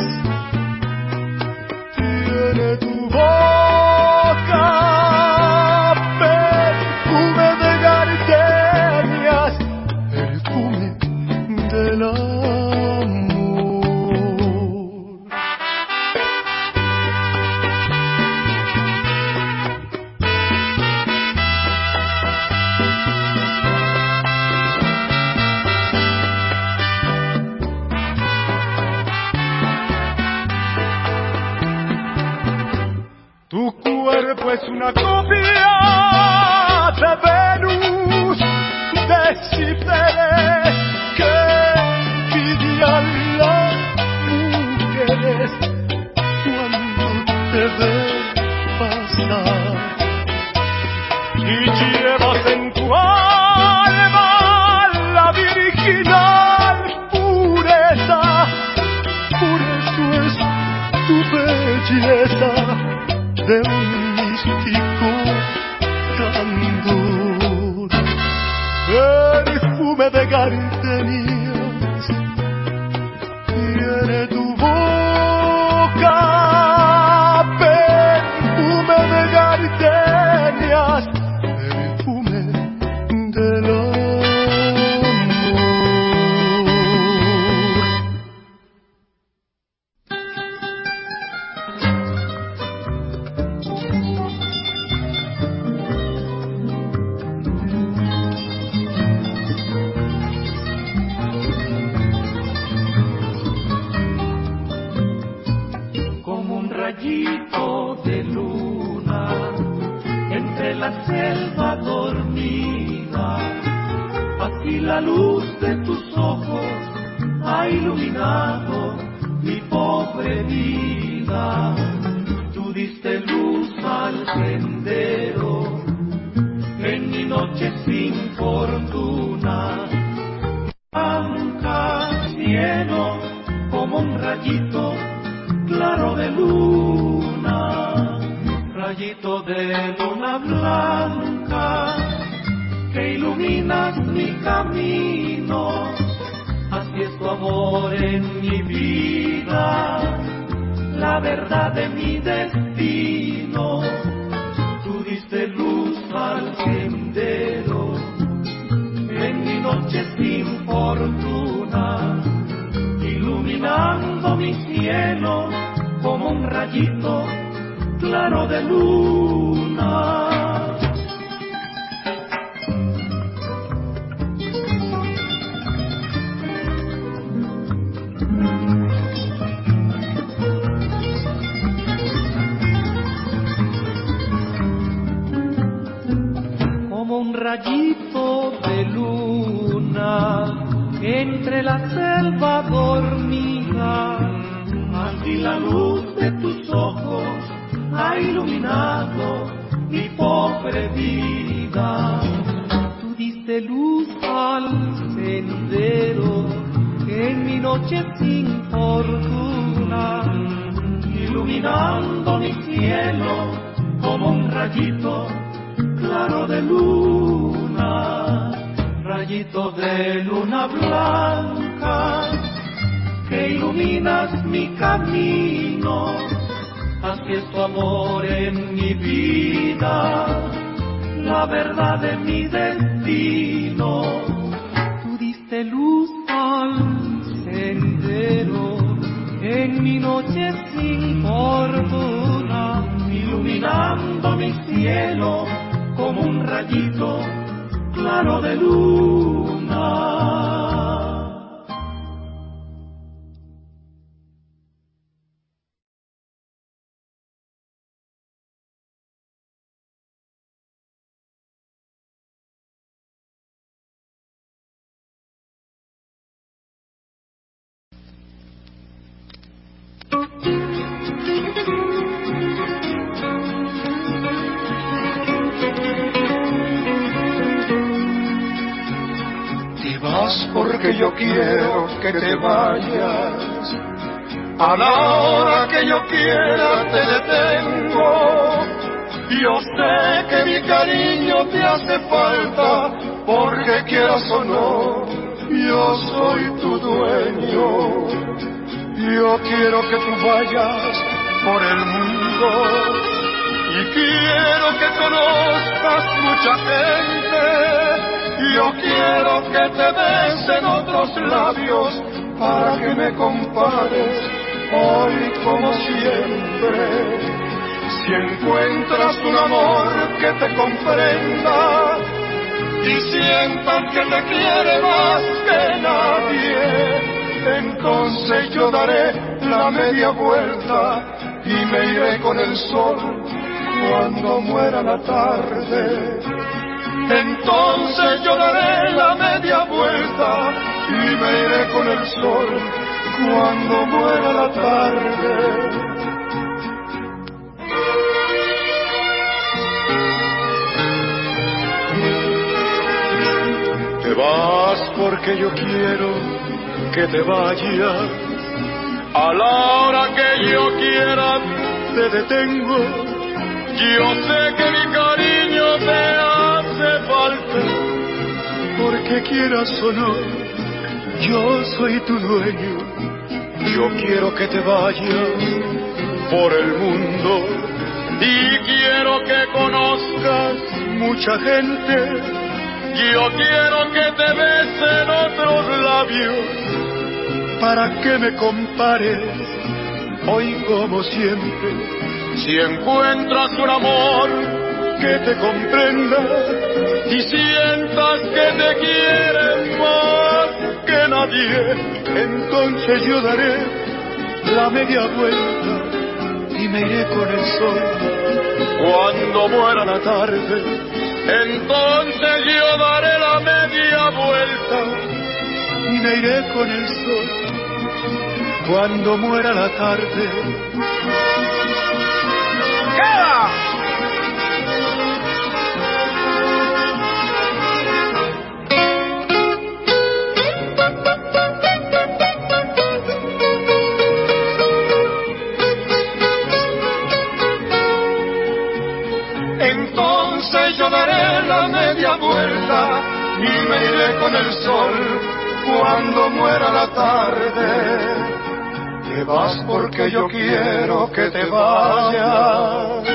tiene tu boca, perfume de gardenias, perfume del amor. Tu cuerpo es una copia de Venus, de Cibeles, que envidian las mujeres cuando te ven pasar. Y llevas en tu alma la virginal pureza, por eso es tu belleza de un místico candor. Perfume de gardenias tiene tu boca, perfume de gardenias, perfume del amor. Rayito de luna entre la selva dormida, así la luz de tus ojos ha iluminado mi pobre vida. Tú diste luz al sendero en mi noche sin fortuna, blanca cielo como un rayito claro de luna, rayito de luna blanca, que iluminas mi camino, así es tu amor en mi vida, la verdad de mi destino. Tú diste luz al sendero, en mi noche sin fortuna, iluminando mi cielo como un rayito claro de luna. Como un rayito de luna entre la selva dormida, así la luz de tus ojos ha iluminado mi pobre vida. Tú diste luz al sendero en mi noche sin fortuna, iluminando mi cielo como un rayito claro de luna, rayito de luna blanca, que iluminas mi camino, así es tu amor en mi vida, la verdad de mi destino. Tú diste luz al sendero en mi noche sin fortuna, iluminando mi cielo como un rayito claro de luna. Porque yo quiero que te vayas, A la hora que yo quiera te detengo. Yo sé que mi cariño te hace falta, porque quieras o no, yo soy tu dueño. Yo quiero que tú vayas por el mundo y quiero que conozcas mucha gente. Yo quiero que te besen otros labios para que me compares hoy como siempre. Si encuentras un amor que te comprenda y sientas que te quiere más que nadie, entonces yo daré la media vuelta y me iré con el sol cuando muera la tarde. Entonces yo daré la media vuelta y me iré con el sol cuando muera la tarde. Te vas porque yo quiero que te vayas. A la hora que yo quiera te detengo. Yo sé que mi cariño te hace falta, porque quieras o no, yo soy tu dueño. Yo quiero que te vayas por el mundo y quiero que conozcas mucha gente. Yo quiero que te besen otros labios para que me compares hoy como siempre. Si encuentras un amor que te comprenda y sientas que te quiere más que nadie, entonces yo daré la media vuelta y me iré con el sol cuando muera la tarde. Entonces yo daré la media vuelta y me iré con el sol cuando muera la tarde. ¡Queda! Entonces yo daré la media vuelta y me iré con el sol cuando muera la tarde. Te vas porque yo quiero que te vayas.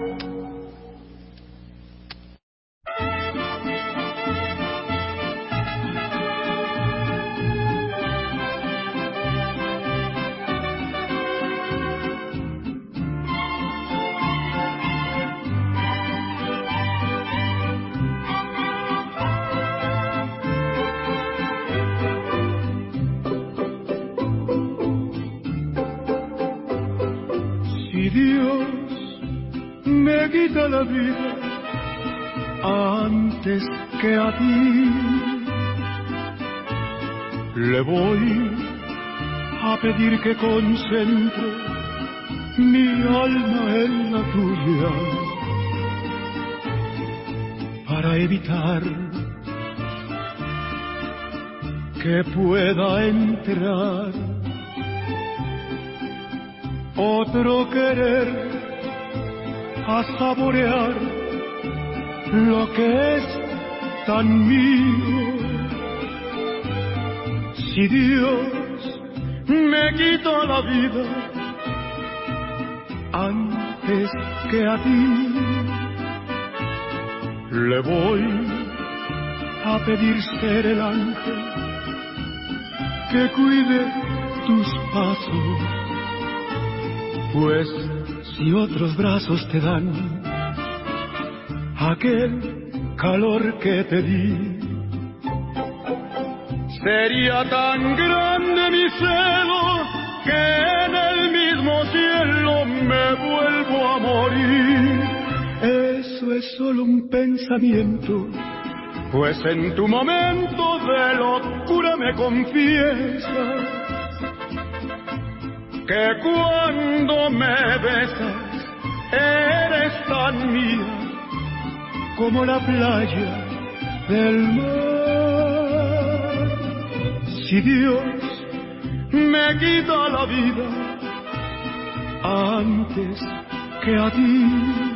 Si Dios me quita la vida antes que a ti, le voy a pedir que concentre mi alma en la tuya para evitar que pueda entrar otro querer a saborear lo que es tan mío. Si Dios me quita la vida antes que a ti, le voy a pedir ser el ángel que cuide tus pasos, pues si otros brazos te dan aquel calor que te di, sería tan grande mi celo que en el mismo cielo me vuelvo a morir. Eso es solo un pensamiento, pues en tu momento de locura me confiesas que cuando me besas eres tan mía como la playa del mar. Si Dios me quita la vida antes que a ti.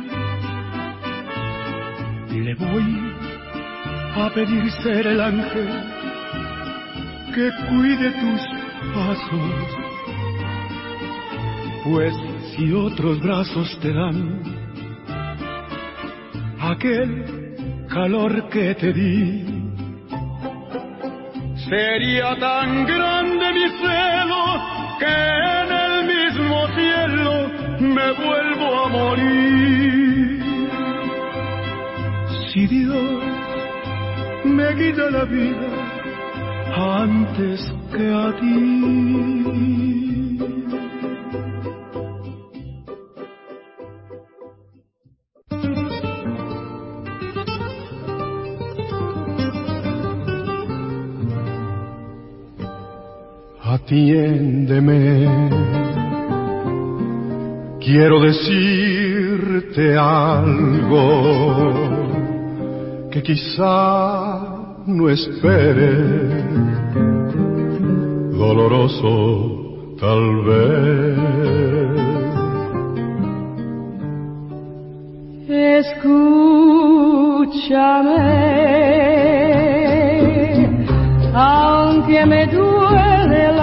Le voy a pedir ser el ángel que cuide tus pasos, pues si otros brazos te dan aquel calor que te di, sería tan grande mi celo que en el mismo cielo me vuelvo a morir. Si Dios me quita la vida antes que a ti. Atiéndeme, quiero decirte algo que quizá no esperes, doloroso tal vez. Escúchame, aunque me duele el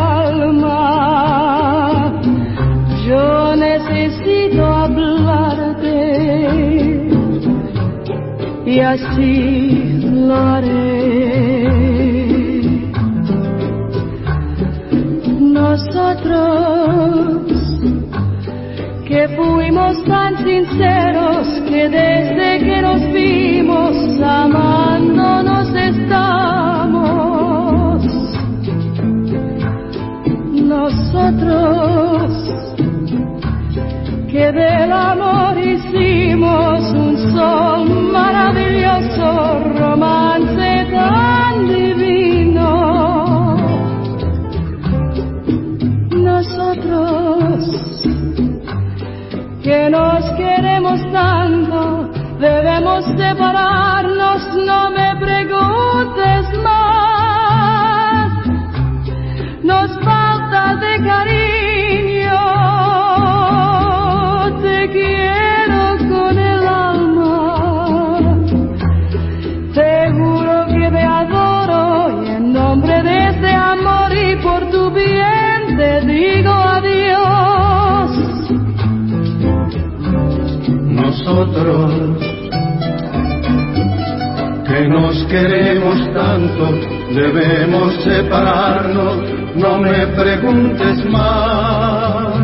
alma, yo necesito hablarte y así lo haré. Nosotros que fuimos tan sinceros que desde que nos vimos amándonos estamos. Nosotros que del amor hicimos un sol maravilloso, romance tan divino. Nosotros que nos queremos tanto, debemos separarnos, no me preguntes más. Nos falta de cariño, te quiero con el alma, te juro que te adoro y en nombre de este amor y por tu bien te digo adiós. Nosotros que nos queremos tanto, debemos separarnos, no me preguntes más.